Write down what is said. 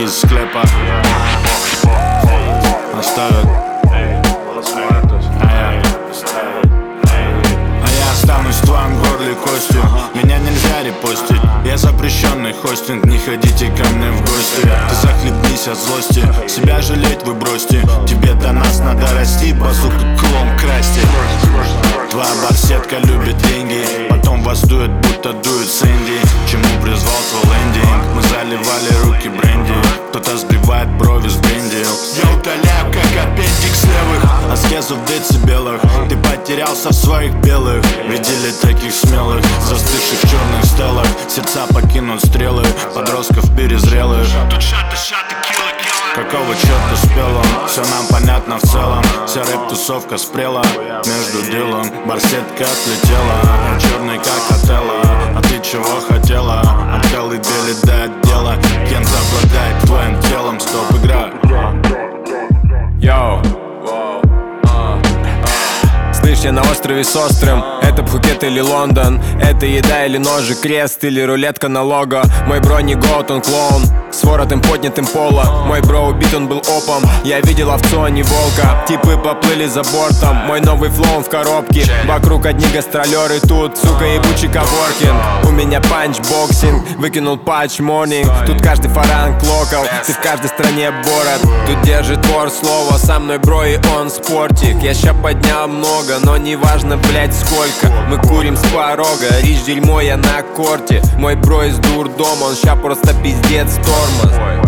из склепа. Оставят. А я останусь в твоем горле костью. Меня нельзя репостить, я запрещенный хостинг. Не ходите ко мне в гости. Ты захлебнись от злости, себя жалеть вы бросьте. Тебе до нас надо расти, базуку клон красти. Твоя барсетка любит деньги, потом вас дует, будто дует Сэнди. Чему призвал твой лендинг? Мы заливали руки бренди, кто-то сбивает брови с бренди. Я удаляю как аппендикс левых, аскезу в децибелах. Ты потерялся в своих белых. Видели таких смелых, застывших в черных стелах. Сердца покинут стрелы, подростков перезрелых. Тут шаты, киллы. Какого черта спел он? Все нам понятно в целом. Вся рэп-тусовка спрела между делом. Барсетка отлетела, я черный как Отелло. А ты чего хотела? От колыбели до отдела. Кент обладает твоим телом. Стоп, игра. Йоу. Слышь, я на острове с острым. Это Пхукет или Лондон. Это еда или ножи, крест или рулетка на лого. Мой бро не гот, он клоун с воротом поднятым пола. Мой бро убит, он был опом. Я видел овцу, а не волка. Типы поплыли за бортом. Мой новый флоу в коробке. Вокруг одни гастролеры, тут, сука, ебучий коворкинг. У меня панчбоксинг, выкинул патч морнинг. Тут каждый фаранг локал, ты в каждой стране борот. Тут держит вор слово, со мной бро и он спортик. Я ща поднял много, но не важно, блять, сколько. Мы курим с порога, рич дерьмо, я на корте. Мой бро из дурдома, он ща просто пиздец тормоз.